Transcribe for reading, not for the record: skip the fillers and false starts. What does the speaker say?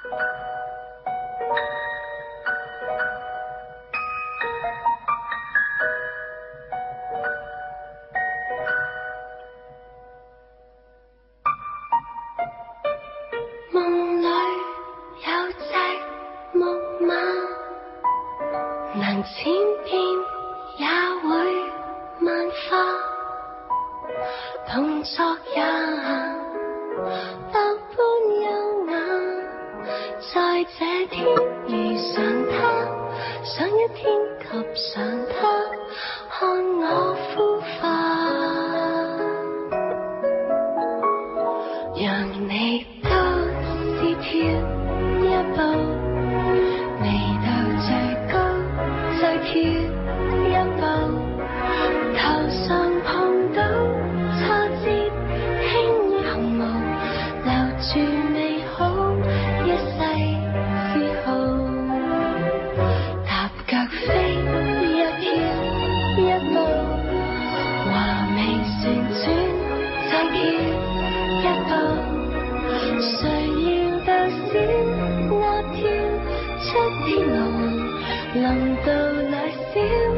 梦里有只木马，能千变也会万化，动作也百般优雅。在这天遇上他，想一天及上他，看我孵化，让你都是跳一步，未到最高再跳一步，頭上碰到挫折輕於鴻毛，留住美好一世自豪，踏腳飛一跳一步，華美旋轉再跳一步，誰要到小鴨跳出天鵝，臨到那小